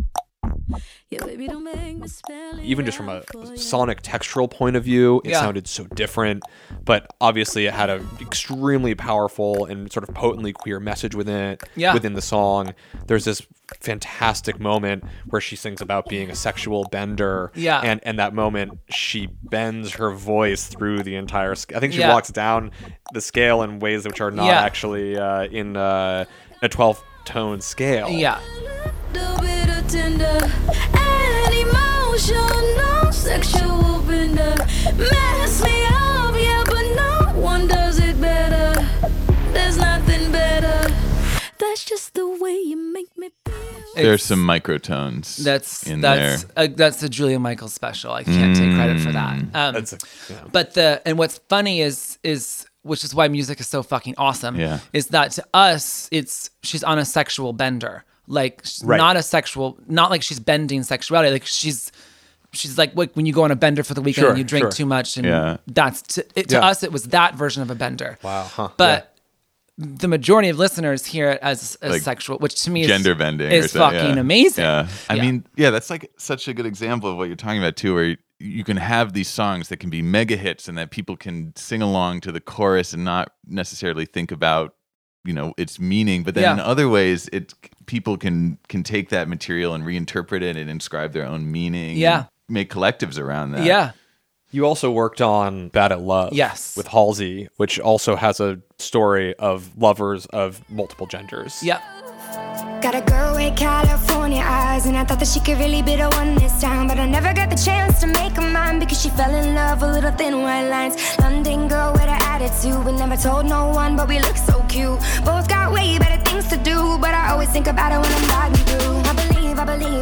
Speaker 3: Yeah, baby, don't make me spell it
Speaker 1: Even just from a
Speaker 3: out for you.
Speaker 1: sonic textural point of view, it
Speaker 2: Yeah.
Speaker 1: sounded so different. But obviously, it had an extremely powerful and sort of potently queer message within it.
Speaker 2: Yeah.
Speaker 1: Within the song, there's this fantastic moment where she sings about being a sexual bender.
Speaker 2: Yeah.
Speaker 1: And that moment, she bends her voice through the entire. I think she
Speaker 2: Yeah.
Speaker 1: walks down the scale in ways which are not
Speaker 2: Yeah.
Speaker 1: actually in a 12-tone scale.
Speaker 2: Yeah.
Speaker 3: Little bit of tender and emotional, sexual bender. Mess me up, yeah, but no one does it better. There's nothing better. That's just the way you make me feel.
Speaker 4: There's some microtones
Speaker 2: That's
Speaker 4: in there.
Speaker 2: that's a Julia Michaels special. I can't take credit for that.
Speaker 1: That's
Speaker 2: But and what's funny is which is why music is so fucking awesome.
Speaker 4: Yeah.
Speaker 2: Is that to us she's on a sexual bender. Like she's
Speaker 1: Right.
Speaker 2: not like she's bending sexuality. Like she's like when you go on a bender for the weekend
Speaker 1: Sure,
Speaker 2: and you drink
Speaker 1: sure.
Speaker 2: too much, and
Speaker 4: Yeah.
Speaker 2: that's to
Speaker 1: Yeah.
Speaker 2: us it was that version of a bender.
Speaker 1: Wow. Huh.
Speaker 2: But the majority of listeners hear it as
Speaker 4: Like
Speaker 2: sexual, which to me is
Speaker 4: Gender bending or
Speaker 2: is
Speaker 4: something,
Speaker 2: fucking
Speaker 4: yeah.
Speaker 2: amazing.
Speaker 4: Yeah. I
Speaker 2: Yeah.
Speaker 4: mean, yeah, that's like such a good example of what you're talking about too, where you can have these songs that can be mega hits and that people can sing along to the chorus and not necessarily think about, its meaning. But then
Speaker 2: Yeah.
Speaker 4: in other ways, people can take that material and reinterpret it and inscribe their own meaning.
Speaker 2: Yeah.
Speaker 4: and make collectives around that.
Speaker 2: Yeah.
Speaker 1: You also worked on Bad at Love
Speaker 2: Yes.
Speaker 1: with Halsey, which also has a story of lovers of multiple genders.
Speaker 2: Yep.
Speaker 7: Got a girl with California eyes, and I thought that she could really be the one this time, but I never got the chance to make her mine because she fell in love with little thin white lines. London girl with an attitude, we never told no one, but we look so cute. Both got way better things to do, but I always think about it when I'm riding through. I believe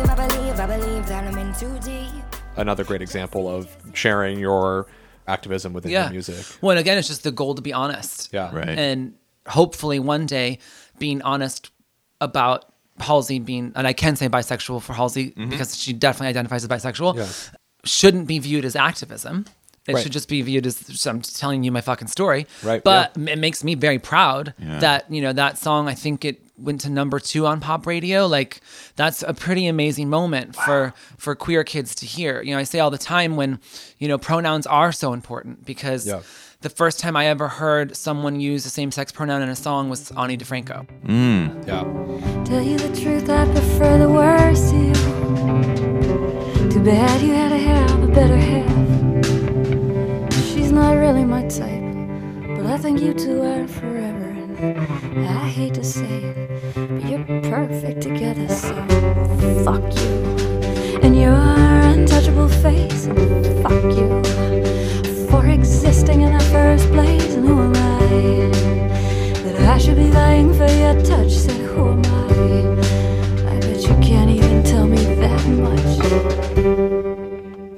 Speaker 7: that I'm in too deep.
Speaker 1: Another great example of sharing your activism within your music.
Speaker 2: Well, and again, it's just the goal to be honest.
Speaker 1: Yeah.
Speaker 4: Right.
Speaker 2: And hopefully one day being honest about Halsey being, and I can say bisexual for Halsey because she definitely identifies as bisexual, shouldn't be viewed as activism. It
Speaker 1: Right.
Speaker 2: should just be viewed as I'm just telling you my fucking story.
Speaker 1: Right,
Speaker 2: But it makes me very proud
Speaker 4: Yeah.
Speaker 2: that, that song, I think it went to number 2 on pop radio. Like that's a pretty amazing moment for queer kids to hear. I say all the time when, pronouns are so important because the first time I ever heard someone use the same-sex pronoun in a song was Ani DeFranco.
Speaker 1: Yeah.
Speaker 3: Tell you the truth, I prefer the worst to you. Too bad you had to have a better half. She's not really my type, but I think you two are forever. And I hate to say it, but you're perfect together, so fuck you. And your untouchable face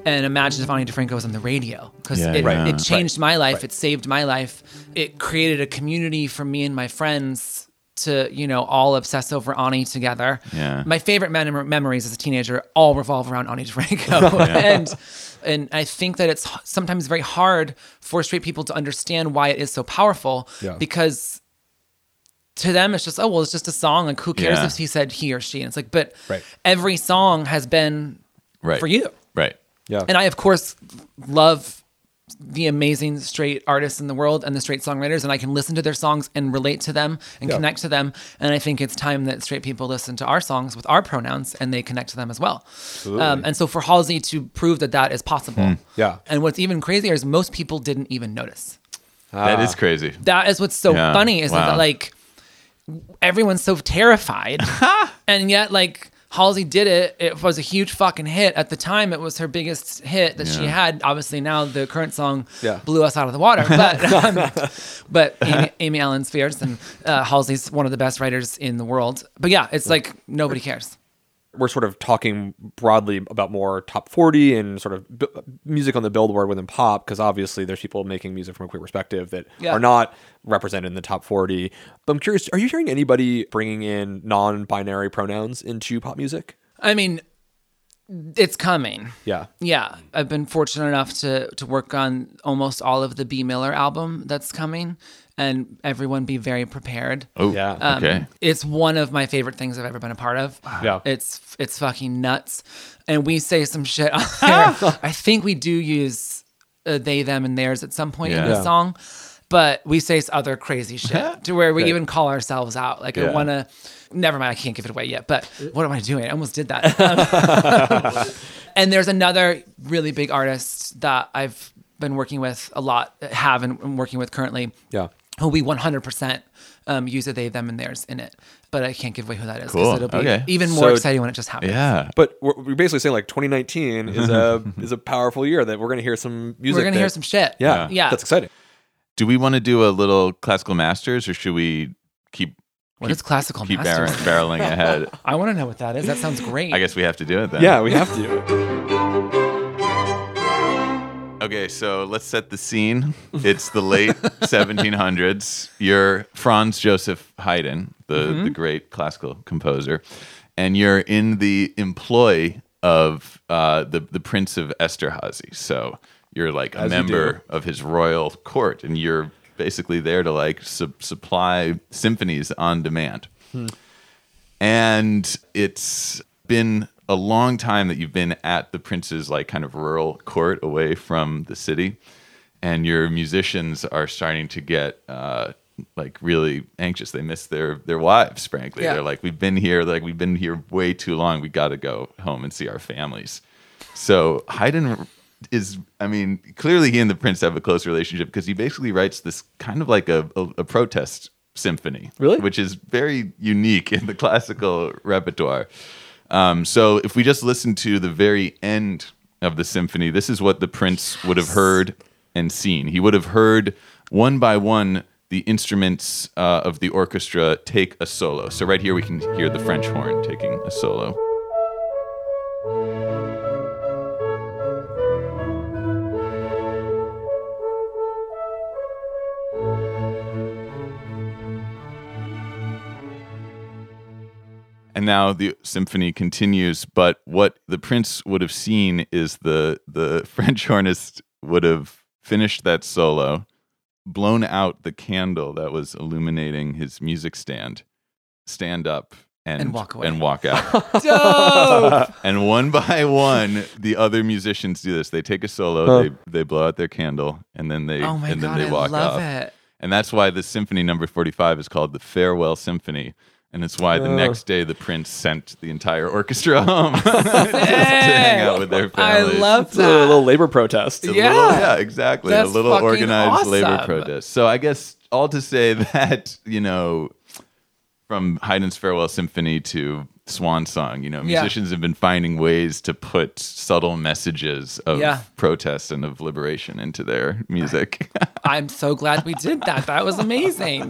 Speaker 2: And imagine if Ani DeFranco was on the radio, because
Speaker 4: Yeah,
Speaker 2: it changed my life. It saved my life. It created a community for me and my friends to, all obsess over Ani together.
Speaker 4: Yeah.
Speaker 2: My favorite memories as a teenager all revolve around Ani DeFranco. And I think that it's sometimes very hard for straight people to understand why it is so powerful, because to them, it's just, it's just a song. Like, who cares if he said he or she? And it's like, but every song has been for you.
Speaker 4: Right.
Speaker 1: Yeah.
Speaker 2: And I, of course, love the amazing straight artists in the world and the straight songwriters, and I can listen to their songs and relate to them and connect to them. And I think it's time that straight people listen to our songs with our pronouns and they connect to them as well. And so for Halsey to prove that that is possible.
Speaker 1: Yeah.
Speaker 2: And what's even crazier is most people didn't even notice.
Speaker 4: That is crazy.
Speaker 2: That is what's so funny is that like everyone's so terrified, and yet like Halsey did it. It was a huge fucking hit at the time. It was her biggest hit that she had. Obviously, now the current song blew us out of the water. But Amy Allen's fierce, and Halsey's one of the best writers in the world. But yeah, it's like nobody cares.
Speaker 1: We're sort of talking broadly about more top 40 and sort of music on the Billboard within pop, because obviously there's people making music from a queer perspective that are not represented in the top 40. But I'm curious, are you hearing anybody bringing in non-binary pronouns into pop music?
Speaker 2: I mean, it's coming.
Speaker 1: Yeah.
Speaker 2: Yeah. I've been fortunate enough to work on almost all of the B. Miller album that's coming, and everyone be very prepared.
Speaker 4: Oh,
Speaker 1: yeah.
Speaker 4: Okay.
Speaker 2: It's one of my favorite things I've ever been a part of.
Speaker 1: Yeah.
Speaker 2: It's fucking nuts. And we say some shit on there. I think we do use they, them, and theirs at some point in the song, but we say other crazy shit to where we even call ourselves out. Like I want to, never mind, I can't give it away yet, but what am I doing? I almost did that. And there's another really big artist that I've been working with a lot, and working with currently.
Speaker 1: Yeah.
Speaker 2: Who we 100% use a they, them, and theirs in it. But I can't give away who that is.
Speaker 4: Cool.
Speaker 2: It'll be
Speaker 4: Okay.
Speaker 2: even more exciting when it just happens.
Speaker 4: Yeah.
Speaker 1: But we're basically saying like 2019 is a powerful year that we're going to hear some music.
Speaker 2: We're going to hear some shit.
Speaker 1: Yeah.
Speaker 2: Yeah.
Speaker 1: That's exciting.
Speaker 4: Do we want to do a little classical masters, or should we keep
Speaker 2: What is classical
Speaker 4: keep
Speaker 2: masters?
Speaker 4: barreling ahead?
Speaker 2: I want to know what that is. That sounds great.
Speaker 4: I guess we have to do it then.
Speaker 1: Yeah, we have to.
Speaker 4: Okay, so let's set the scene. It's the late 1700s. You're Franz Joseph Haydn, the great classical composer, and you're in the employ of the Prince of Esterhazy. So you're like a member of his royal court, and you're basically there to like supply symphonies on demand. And it's been a long time that you've been at the prince's like kind of rural court away from the city, and your musicians are starting to get like really anxious. They miss their wives, frankly. They're like, we've been here way too long. We got to go home and see our families. So Haydn is, I mean, clearly he and the prince have a close relationship, because he basically writes this kind of like a protest symphony,
Speaker 1: really,
Speaker 4: which is very unique in the classical repertoire. So if we just listen to the very end of the symphony, this is what the prince would have heard and seen. He would have heard one by one the instruments of the orchestra take a solo. So right here we can hear the French horn taking a solo. And now the symphony continues, but what the prince would have seen is the French hornist would have finished that solo, blown out the candle that was illuminating his music stand up and
Speaker 2: walk away.
Speaker 4: And walk out.
Speaker 2: Dope!
Speaker 4: And one by one, the other musicians do this. They take a solo, they blow out their candle, and then they
Speaker 2: Oh my
Speaker 4: and then
Speaker 2: God,
Speaker 4: they walk
Speaker 2: I love
Speaker 4: off.
Speaker 2: it.
Speaker 4: And that's why the symphony number 45 is called the Farewell Symphony. And it's why the next day the prince sent the entire orchestra home to hang out with their
Speaker 2: I
Speaker 4: families.
Speaker 2: love
Speaker 1: It's a little labor protest.
Speaker 2: Yeah.
Speaker 4: Exactly.
Speaker 2: That's
Speaker 4: a little
Speaker 2: fucking
Speaker 4: organized labor
Speaker 2: awesome.
Speaker 4: protest. So I guess all to say that, from Haydn's Farewell Symphony to Swan Song, musicians have been finding ways to put subtle messages of protest and of liberation into their music.
Speaker 2: I'm so glad we did that. That was amazing.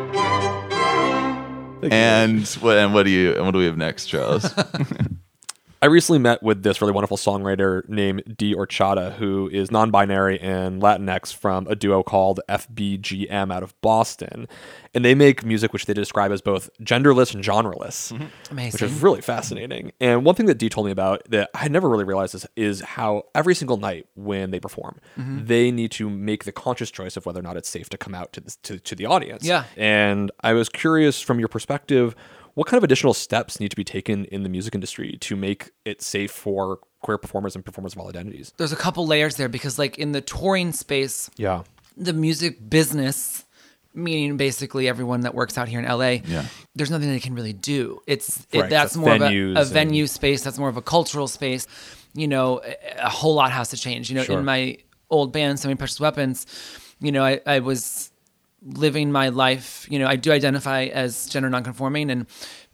Speaker 4: And what do we have next, Charles?
Speaker 1: I recently met with this really wonderful songwriter named D. Orchada, who is non-binary and Latinx from a duo called FBGM out of Boston. And they make music which they describe as both genderless and genreless,
Speaker 2: Amazing.
Speaker 1: which is really fascinating. And one thing that Dee told me about that I had never really realized is how every single night when they perform, they need to make the conscious choice of whether or not it's safe to come out to the audience.
Speaker 2: Yeah.
Speaker 1: And I was curious from your perspective, what kind of additional steps need to be taken in the music industry to make it safe for queer performers and performers of all identities?
Speaker 2: There's a couple layers there because like in the touring space,
Speaker 1: Yeah.
Speaker 2: the music business, meaning basically everyone that works out here in LA, there's nothing they can really do. That's
Speaker 1: That's
Speaker 2: more of a
Speaker 1: venues
Speaker 2: venue space. That's more of a cultural space. You know, a whole lot has to change. You know, in my old band, Semi Precious Weapons, you know, I was living my life. You know, I do identify as gender nonconforming, and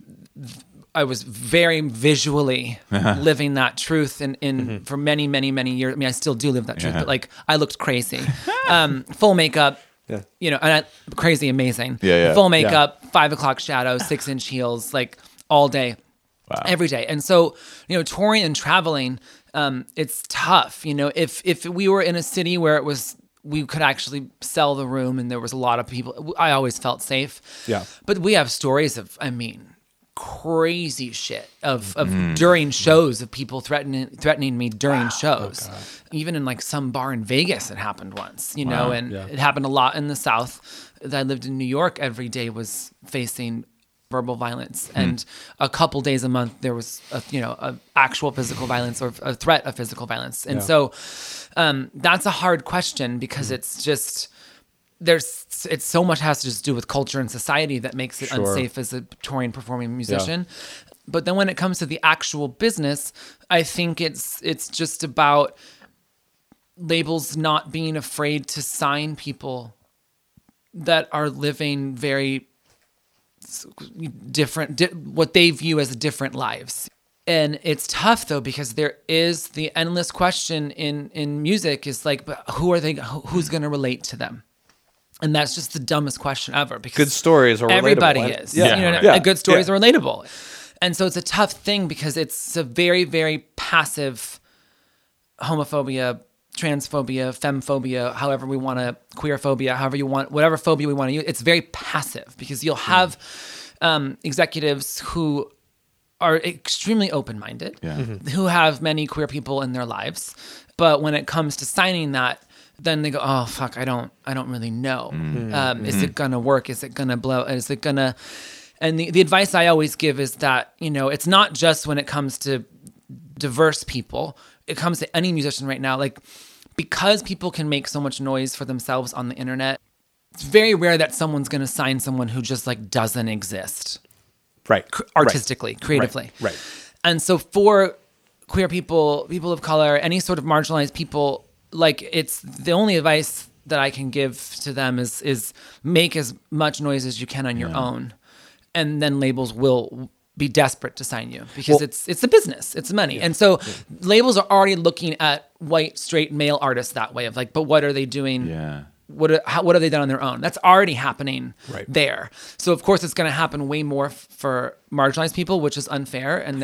Speaker 2: I was very visually living that truth in for many, many, many years. I mean, I still do live that truth, but like I looked crazy, full makeup.
Speaker 1: Yeah.
Speaker 2: You know, and crazy, amazing.
Speaker 4: Yeah.
Speaker 2: Full makeup, 5 o'clock shadows, 6-inch heels, like all day, every day. And so, you know, touring and traveling, it's tough. You know, if we were in a city where we could actually sell the room and there was a lot of people, I always felt safe.
Speaker 1: Yeah.
Speaker 2: But we have stories of, I mean, crazy shit of during shows of people threatening me during shows. Even in like some bar in Vegas, it happened once, you know, and it happened a lot in the South. I lived in New York, every day was facing verbal violence, and a couple days a month there was a actual physical violence or a threat of physical violence. And so that's a hard question because it's just it's so much has to just do with culture and society that makes it unsafe as a touring performing musician. But then when it comes to the actual business, I think it's just about labels not being afraid to sign people that are living very different, what they view as different lives. And it's tough though, because there is the endless question in music is like, but who's going to relate to them? And that's just the dumbest question ever, because
Speaker 1: Good stories are relatable.
Speaker 2: everybody is.
Speaker 1: Yeah.
Speaker 2: You know,
Speaker 1: Yeah.
Speaker 2: good stories
Speaker 1: Yeah.
Speaker 2: are relatable. And so it's a tough thing because it's a very, very passive homophobia, transphobia, femphobia, however we want to, queerphobia, however you want, whatever phobia we want to use. It's very passive because you'll have executives who are extremely open-minded, who have many queer people in their lives. But when it comes to signing that, then they go, oh, fuck, I don't really know. Is it going to work? Is it going to blow? Is it going to... And the advice I always give is that, you know, it's not just when it comes to diverse people. It comes to any musician right now. Like, because people can make so much noise for themselves on the internet, it's very rare that someone's going to sign someone who just like doesn't exist.
Speaker 1: Right.
Speaker 2: Artistically, creatively.
Speaker 1: Right.
Speaker 2: And so for queer people, people of color, any sort of marginalized people, like, it's the only advice that I can give to them is make as much noise as you can on your own. And then labels will be desperate to sign you because it's a business, it's money. And so labels are already looking at white, straight male artists that way of like, but what are they doing?
Speaker 4: Yeah.
Speaker 2: What have they done on their own? That's already happening there. So of course it's going to happen way more for marginalized people, which is unfair. And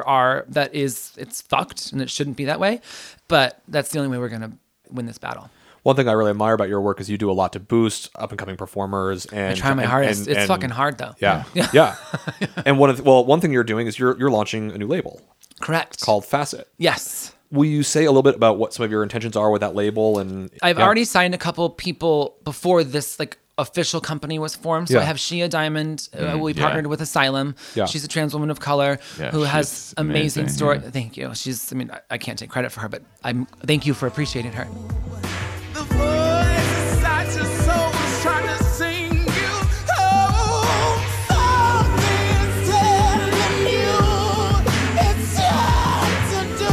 Speaker 2: it's fucked and it shouldn't be that way. But that's the only way we're going to win this battle.
Speaker 1: One thing I really admire about your work is you do a lot to boost up and coming performers. And
Speaker 2: I try my hardest. It's fucking hard though.
Speaker 1: Yeah. And one thing you're doing is you're launching a new label.
Speaker 2: Correct.
Speaker 1: Called Facet.
Speaker 2: Yes.
Speaker 1: Will you say a little bit about what some of your intentions are with that label? And
Speaker 2: I've already signed a couple people before this like official company was formed. So I have Shia Diamond, we partnered with Asylum. Yeah. She's a trans woman of color who has amazing story. Yeah. Thank you. I can't take credit for her, but thank you for appreciating her.
Speaker 5: The voice inside your soul is trying to sing you home. Something's telling you it's time to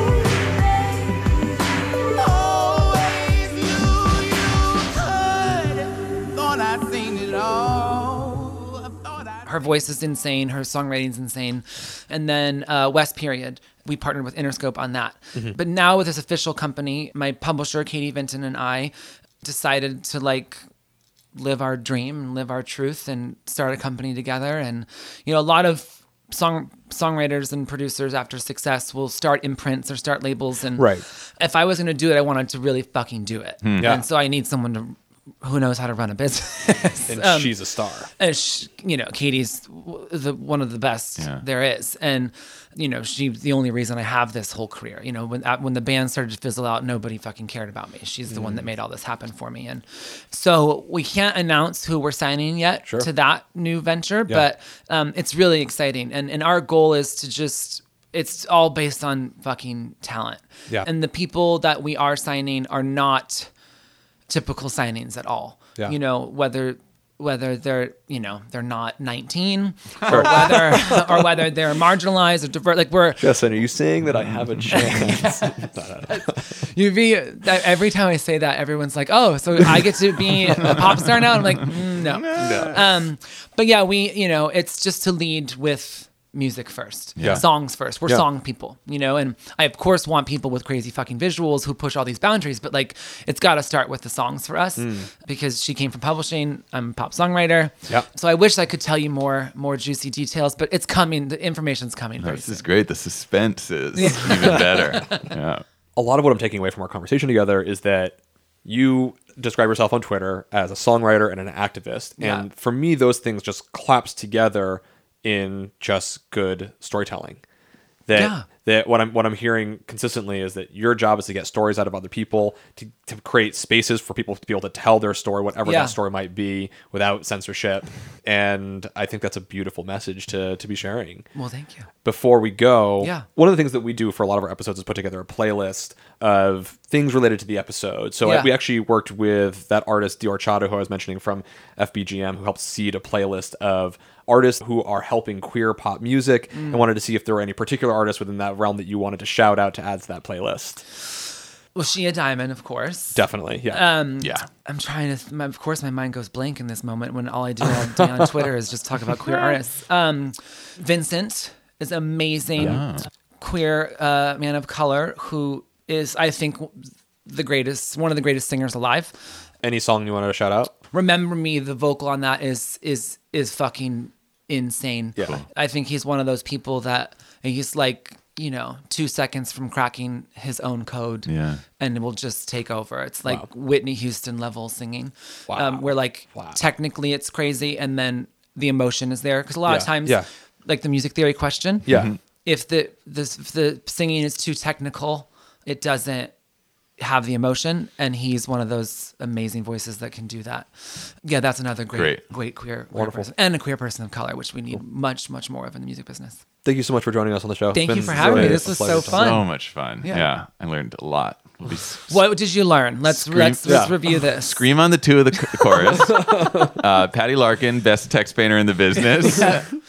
Speaker 5: do. Always you could. Thought I'd seen it all.
Speaker 2: Her voice is insane. Her songwriting's insane. And then West Period. We partnered with Interscope on that. Mm-hmm. But now with this official company, my publisher, Katie Vinton, and I decided to like live our dream and live our truth and start a company together. And, you know, a lot of songwriters and producers after success will start imprints or start labels, and
Speaker 1: Right.
Speaker 2: if I was going to do it, I wanted to really fucking do it.
Speaker 1: Yeah.
Speaker 2: And so I need someone who knows how to run a business.
Speaker 1: And she's a star.
Speaker 2: And Katie's one of the best there is, and she's the only reason I have this whole career. When the band started to fizzle out, nobody fucking cared about me. She's the one that made all this happen for me, and so we can't announce who we're signing yet to that new venture, but it's really exciting, and our goal is to just. It's all based on fucking talent, and the people that we are signing are not typical signings at all. Whether they're they're not 19 or whether they're marginalized or divert. Like we're
Speaker 1: Justin, are you saying that I have a chance?
Speaker 2: every time I say that, everyone's like, oh, so I get to be a pop star now? I'm like, no. But yeah, it's just to lead with music first, songs first. We're song people, and I of course want people with crazy fucking visuals who push all these boundaries, but like it's got to start with the songs for us because she came from publishing. I'm a pop songwriter. So I wish I could tell you more juicy details, but it's coming. The information's coming.
Speaker 4: This is great. The suspense is even better. Yeah.
Speaker 1: A lot of what I'm taking away from our conversation together is that you describe yourself on Twitter as a songwriter and an activist, and for me, those things just collapse together in just good storytelling. That what I'm hearing consistently is that your job is to get stories out of other people, to create spaces for people to be able to tell their story, whatever that story might be, without censorship. And I think that's a beautiful message to be sharing.
Speaker 2: Well, thank you.
Speaker 1: Before we go, one of the things that we do for a lot of our episodes is put together a playlist of things related to the episode. So we actually worked with that artist, Dior Chado, who I was mentioning from FBGM, who helped seed a playlist of artists who are helping queer pop music, and wanted to see if there were any particular artists within that realm that you wanted to shout out to add to that playlist.
Speaker 2: Well, Shia Diamond, of course.
Speaker 1: Definitely,
Speaker 2: I'm trying to. Of course, my mind goes blank in this moment when all I do all day on Twitter is just talk about queer artists. Vincent is amazing, queer man of color who is, I think, one of the greatest singers alive.
Speaker 1: Any song you wanted to shout out?
Speaker 2: Remember Me, the vocal on that is fucking insane.
Speaker 1: Yeah.
Speaker 2: I think he's one of those people that he's like, 2 seconds from cracking his own code and it will just take over. It's like Whitney Houston level singing. Where like technically it's crazy and then the emotion is there. Because a lot of times, like the music theory question, if the singing is too technical, it doesn't have the emotion, and he's one of those amazing voices that can do that. Yeah, that's another great queer person, and a queer person of color, which we need much, much more of in the music business.
Speaker 1: Thank you so much for joining us on the show.
Speaker 2: Thank you for having me. This was so fun.
Speaker 4: So much fun. Yeah, I learned a lot.
Speaker 2: What did you learn? Let's review this.
Speaker 4: Scream on the two of the chorus. Patty Larkin, best text painter in the business.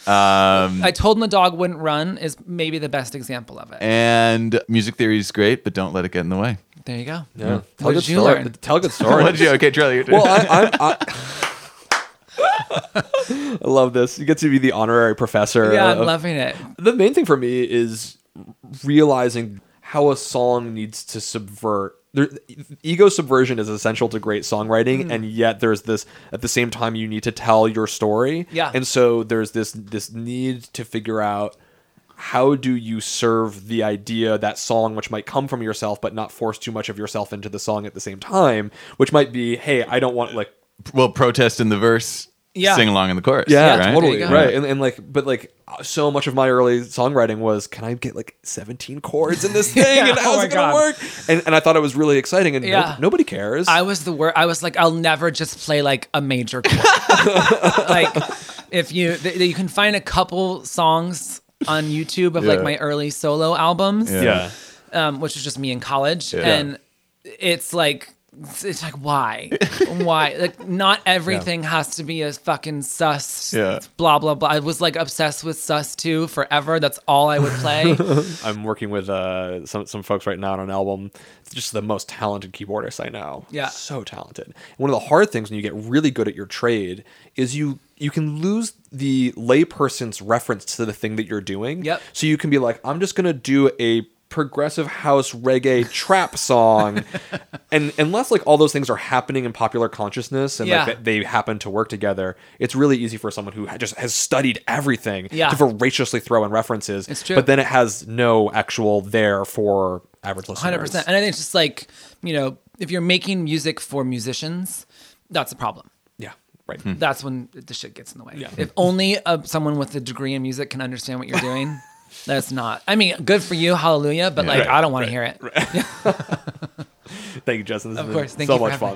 Speaker 2: I told him the dog wouldn't run is maybe the best example of it.
Speaker 4: And music theory is great, but don't let it get in the way.
Speaker 2: There you go.
Speaker 1: Yeah.
Speaker 2: What did you learn?
Speaker 1: Tell a good story.
Speaker 4: What did you? Okay, Charlie.
Speaker 1: Well, I love this. You get to be the honorary professor.
Speaker 2: Yeah, I'm loving it.
Speaker 1: The main thing for me is realizing how a song needs to subvert. Ego subversion is essential to great songwriting, and yet there's this, at the same time, you need to tell your story.
Speaker 2: Yeah.
Speaker 1: And so there's this need to figure out, how do you serve the idea, that song, which might come from yourself, but not force too much of yourself into the song at the same time, which might be, hey, I don't want, like...
Speaker 4: Well, protest in the verse, sing along in the chorus.
Speaker 1: Yeah,
Speaker 4: right?
Speaker 1: Totally. Right. And so much of my early songwriting was, can I get like 17 chords in this thing? And how's it going to work? And I thought it was really exciting, and nobody cares.
Speaker 2: I was I was like, I'll never just play like a major chord. Like, if you can find a couple songs on YouTube of like my early solo albums, which was just me in college, and it's like why like not everything has to be a fucking sus blah blah blah. I was like obsessed with sus 2 forever. That's all I would play.
Speaker 1: I'm working with some folks right now on an album. It's just the most talented keyboardist I know. So talented. One of the hard things when you get really good at your trade is you can lose the layperson's reference to the thing that you're doing. So you can be like, I'm just gonna do a progressive house reggae trap song. And unless like all those things are happening in popular consciousness and like they happen to work together, it's really easy for someone who just has studied everything to voraciously throw in references.
Speaker 2: It's true.
Speaker 1: But then it has no actual there for average listeners.
Speaker 2: 100%. And I think it's just like, if you're making music for musicians, that's a problem.
Speaker 1: Yeah, right.
Speaker 2: That's when the shit gets in the way.
Speaker 1: Yeah.
Speaker 2: If only someone with a degree in music can understand what you're doing, that's not. I mean, good for you, hallelujah, but I don't want to hear it. Right.
Speaker 1: Thank you, Justin. This
Speaker 2: of
Speaker 1: has
Speaker 2: course.
Speaker 1: been
Speaker 2: Thank
Speaker 1: so
Speaker 2: you
Speaker 1: much
Speaker 2: for
Speaker 1: fun.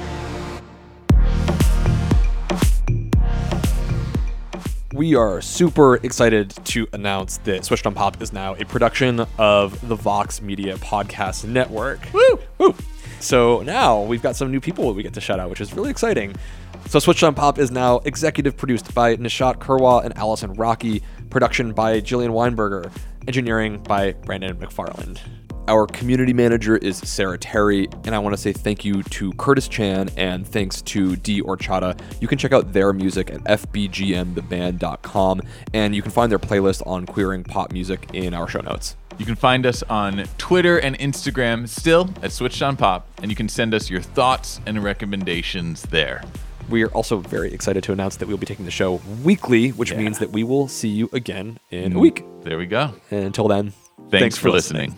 Speaker 1: We are super excited to announce that Switched on Pop is now a production of the Vox Media Podcast Network. Woo! Woo! So now we've got some new people that we get to shout out, which is really exciting. So Switched on Pop is now executive produced by Nishat Kurwa and Allison Rocky, production by Jillian Weinberger, engineering by Brandon McFarland. Our community manager is Sarah Terry, and I want to say thank you to Curtis Chan and thanks to D Orchada. You can check out their music at fbgmtheband.com, and you can find their playlist on queering pop music in our show notes.
Speaker 4: You can find us on Twitter and Instagram still at Switched on Pop, and you can send us your thoughts and recommendations there.
Speaker 1: We are also very excited to announce that we'll be taking the show weekly, which means that we will see you again in a week.
Speaker 4: There we go.
Speaker 1: And until then,
Speaker 4: thanks for listening.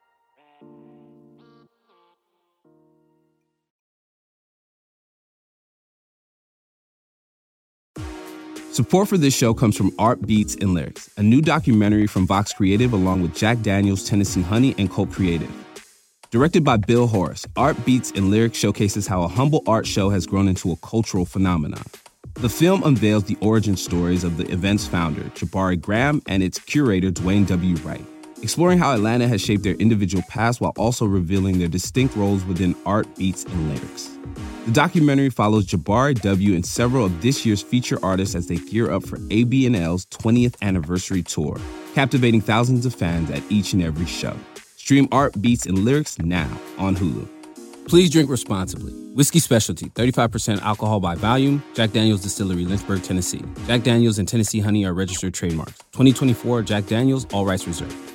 Speaker 6: Support for this show comes from Art Beats and Lyrics, a new documentary from Vox Creative along with Jack Daniels, Tennessee Honey, and Cult Creative. Directed by Bill Horace, Art Beats and Lyrics showcases how a humble art show has grown into a cultural phenomenon. The film unveils the origin stories of the event's founder, Jabari Graham, and its curator, Dwayne W. Wright, exploring how Atlanta has shaped their individual paths while also revealing their distinct roles within Art Beats and Lyrics. The documentary follows Jabari W. and several of this year's feature artists as they gear up for ABNL's 20th anniversary tour, captivating thousands of fans at each and every show. Stream Art Beats and Lyrics now on Hulu. Please drink responsibly. Whiskey Specialty, 35% alcohol by volume. Jack Daniels Distillery, Lynchburg, Tennessee. Jack Daniels and Tennessee Honey are registered trademarks. 2024 Jack Daniels, all rights reserved.